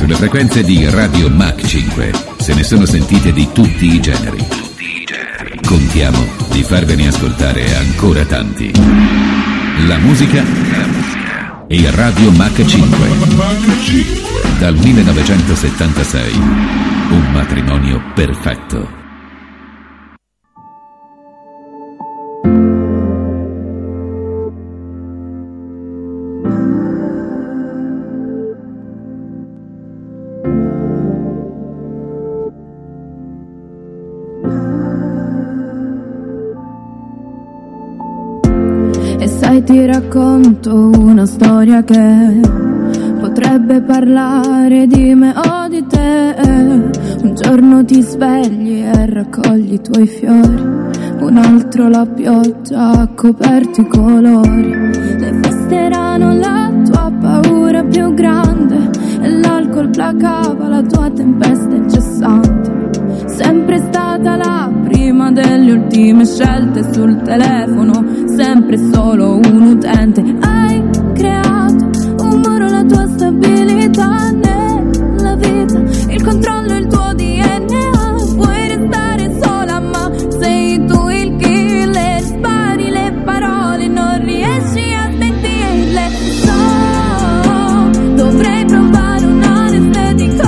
sulle frequenze di Radio Mach 5. Se ne sono sentite di tutti i generi. Contiamo di farvene ascoltare ancora tanti. La musica e Radio Mach 5. Dal 1976. Un matrimonio perfetto. Ti racconto una storia che potrebbe parlare di me o di te. Un giorno ti svegli e raccogli i tuoi fiori, un altro la pioggia ha coperto i colori. Le feste erano la tua paura più grande e l'alcol placava la tua tempesta incessante. Sempre stata la prima delle ultime scelte sul telefono, sempre solo un utente. Hai creato un muro, la tua stabilità nella vita, il controllo, il tuo DNA. Vuoi restare sola ma sei tu il killer, spari le parole, non riesci a sentirle. So, dovrei provare un anestetico.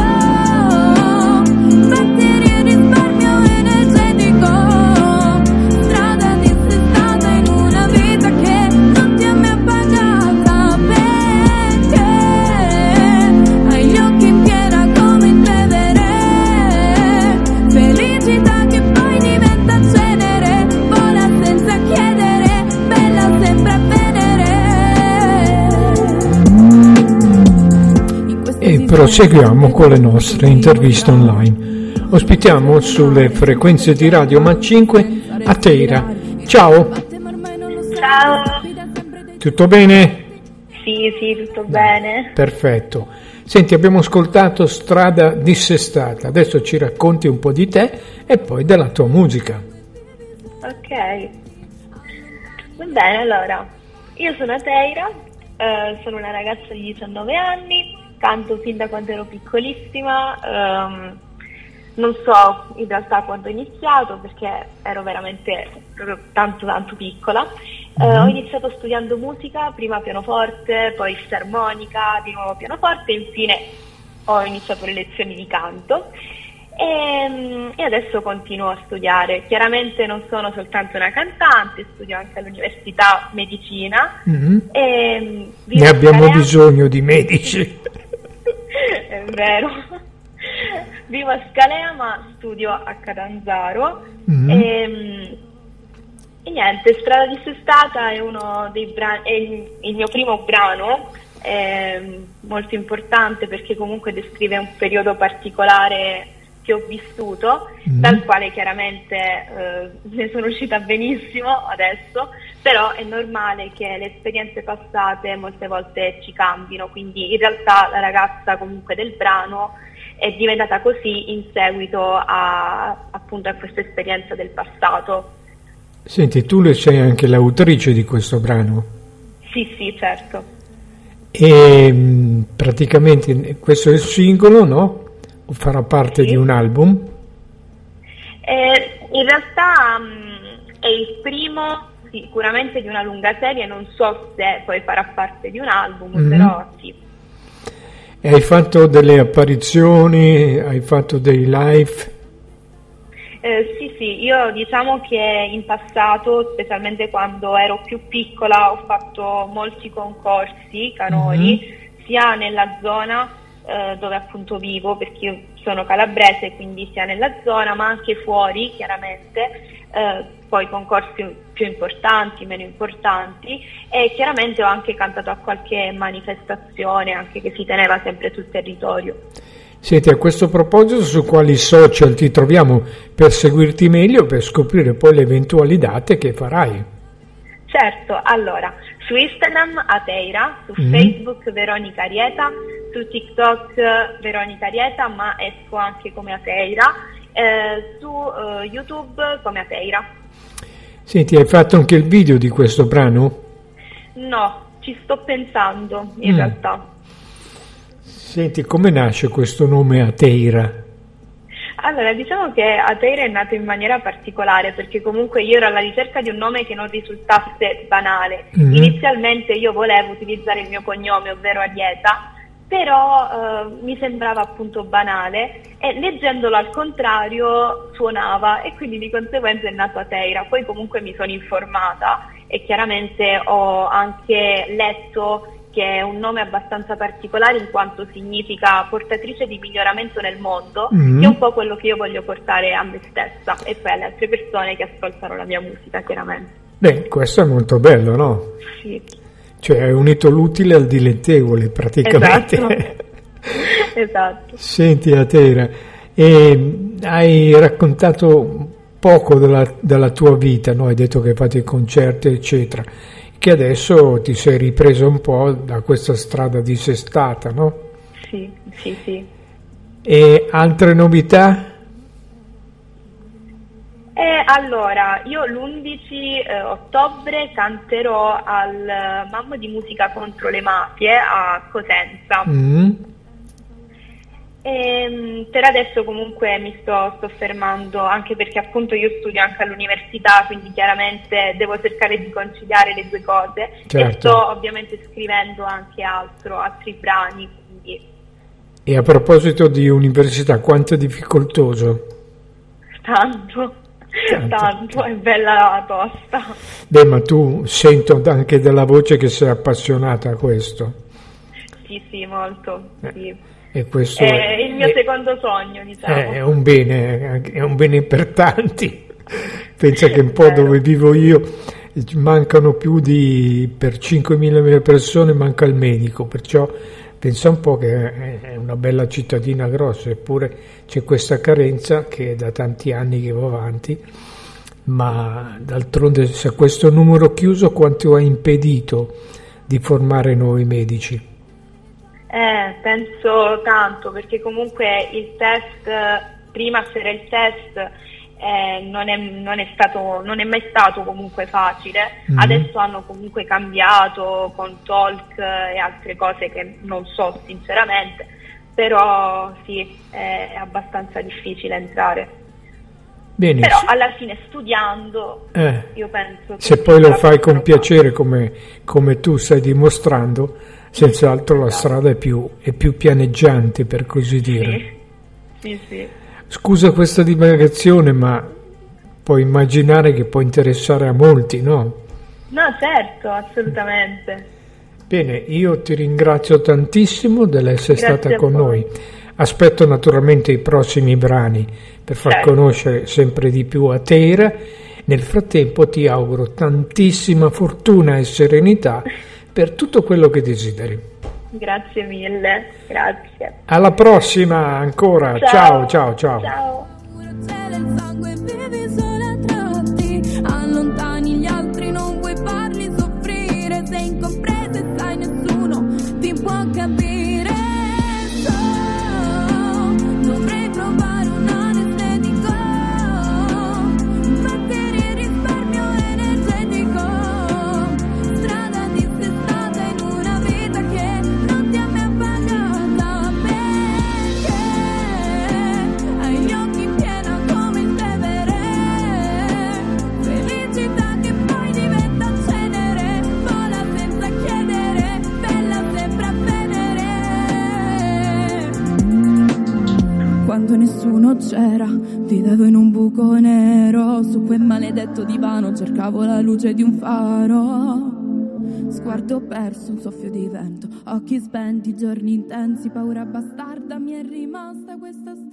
Proseguiamo con le nostre interviste online. Ospitiamo sulle frequenze di Radio Mach 5 Ateira. Ciao. Ciao. Tutto bene? Sì, tutto bene. Perfetto. Senti, abbiamo ascoltato Strada dissestata. Adesso ci racconti un po' di te e poi della tua musica. Ok. Va bene, allora. Io sono Ateira, sono una ragazza di 19 anni. Canto fin da quando ero piccolissima, non so in realtà quando ho iniziato perché ero veramente proprio tanto piccola. Ho iniziato studiando musica, prima pianoforte, poi fisarmonica, di nuovo pianoforte e infine ho iniziato le lezioni di canto e adesso continuo a studiare. Chiaramente non sono soltanto una cantante, studio anche all'università medicina. E ne abbiamo bisogno di medici. È vero. Vivo a Scalea ma studio a Catanzaro. E niente, Strada dissestata è uno dei brani, è il mio primo brano, è molto importante perché comunque descrive un periodo particolare che ho vissuto, dal quale chiaramente ne sono uscita benissimo adesso, però è normale che le esperienze passate molte volte ci cambino, quindi in realtà la ragazza comunque del brano è diventata così in seguito appunto a questa esperienza del passato. Senti, tu sei anche l'autrice di questo brano? Sì, certo. E praticamente questo è il singolo, no? O farà parte di un album? In realtà è il primo sicuramente di una lunga serie, non so se poi farà parte di un album, però sì. E hai fatto delle apparizioni, hai fatto dei live? Sì, io diciamo che in passato, specialmente quando ero più piccola, ho fatto molti concorsi canori, sia nella zona dove appunto vivo, perché io sono calabrese, quindi sia nella zona ma anche fuori chiaramente, poi concorsi più importanti, meno importanti, e chiaramente ho anche cantato a qualche manifestazione anche che si teneva sempre sul territorio. Senti, a questo proposito, su quali social ti troviamo per seguirti meglio, per scoprire poi le eventuali date che farai? Certo, allora, su Instagram Ateira, su Facebook Veronica Arieta, su TikTok Veronica Arieta, ma esco anche come Ateira, su YouTube come Ateira. Senti, hai fatto anche il video di questo brano? No, ci sto pensando in realtà. Senti, come nasce questo nome Ateira? Allora, diciamo che Ateira è nato in maniera particolare perché comunque io ero alla ricerca di un nome che non risultasse banale. Inizialmente io volevo utilizzare il mio cognome, ovvero Arieta, però mi sembrava appunto banale e leggendolo al contrario suonava e quindi di conseguenza è nato Ateira. Poi comunque mi sono informata e chiaramente ho anche letto che è un nome abbastanza particolare in quanto significa portatrice di miglioramento nel mondo, che è un po' quello che io voglio portare a me stessa e poi alle altre persone che ascoltano la mia musica, chiaramente. Beh, questo è molto bello, no? Sì. Cioè hai unito l'utile al dilettevole praticamente. Esatto. Senti Ateira, hai raccontato poco della tua vita, no? Hai detto che hai fatto i concerti eccetera, che adesso ti sei ripresa un po' da questa strada dissestata, no? Sì. E altre novità? Allora, io l'11 ottobre canterò al Mammo di Musica contro le Mafie a Cosenza. Per adesso comunque mi sto fermando, anche perché appunto io studio anche all'università, quindi chiaramente devo cercare di conciliare le due cose. Certo. E sto ovviamente scrivendo anche altri brani. Quindi... E a proposito di università, quanto è difficoltoso? Tanto, è bella tosta. Beh, ma tu sento anche dalla voce che sei appassionata a questo. Sì, molto, sì. E questo è il mio secondo sogno, diciamo. È un bene per tanti. Pensa che un po' dove vivo io mancano per 5.000 persone manca il medico, perciò pensa un po' che è una bella cittadina grossa, eppure c'è questa carenza che è da tanti anni che va avanti, ma d'altronde se questo numero chiuso quanto ha impedito di formare nuovi medici? Penso tanto, perché comunque il test, prima c'era il test, non è mai stato comunque facile. Adesso hanno comunque cambiato con talk e altre cose che non so sinceramente, però sì, è abbastanza difficile entrare. Bene, però alla fine studiando io penso che se poi lo fai con piacere come tu stai dimostrando, senz'altro la strada è più pianeggiante, per così dire. Sì. Scusa questa divagazione, ma puoi immaginare che può interessare a molti, no? No, certo, assolutamente. Bene, io ti ringrazio tantissimo dell'essere stata con noi. Aspetto naturalmente i prossimi brani per far conoscere sempre di più Ateira. Nel frattempo ti auguro tantissima fortuna e serenità per tutto quello che desideri. Grazie mille, grazie. Alla prossima ancora, ciao. Ciao. Allontani gli altri, non vuoi farli soffrire, sei incompreso e sai nessuno ti può capire. Dovrei provare un anestetico, battere il risparmio energetico, strada dissestata in una vita che non ti ha mai appagata, perché hai gli occhi in piena come il Tevere, felicità che poi diventa cenere, vola senza chiedere, bella sempre a vedere. Quando nessuno c'era, vivevo in un buco nero, su quel maledetto divano cercavo la luce di un faro. Sguardo perso, un soffio di vento, occhi spenti, giorni intensi, paura bastarda, mi è rimasta questa